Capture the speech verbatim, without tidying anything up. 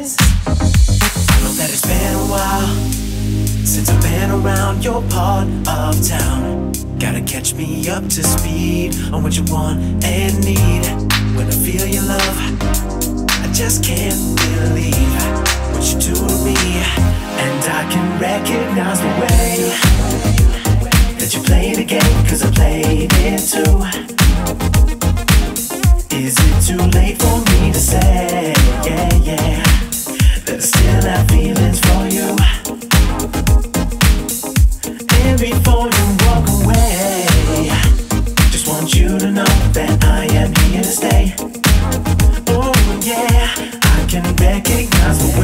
I know that it's been a while since I've been around your part of town. Gotta catch me up to speed on what you want and need. When I feel your love, I just can't believe what you do to me. And I can recognize the way that you play the game, cause I played it too. Is it too late for me to say, yeah, yeah, that I still have feelings for you? And before you walk away, just want you to know that I am here to stay. Oh yeah, I can recognize the way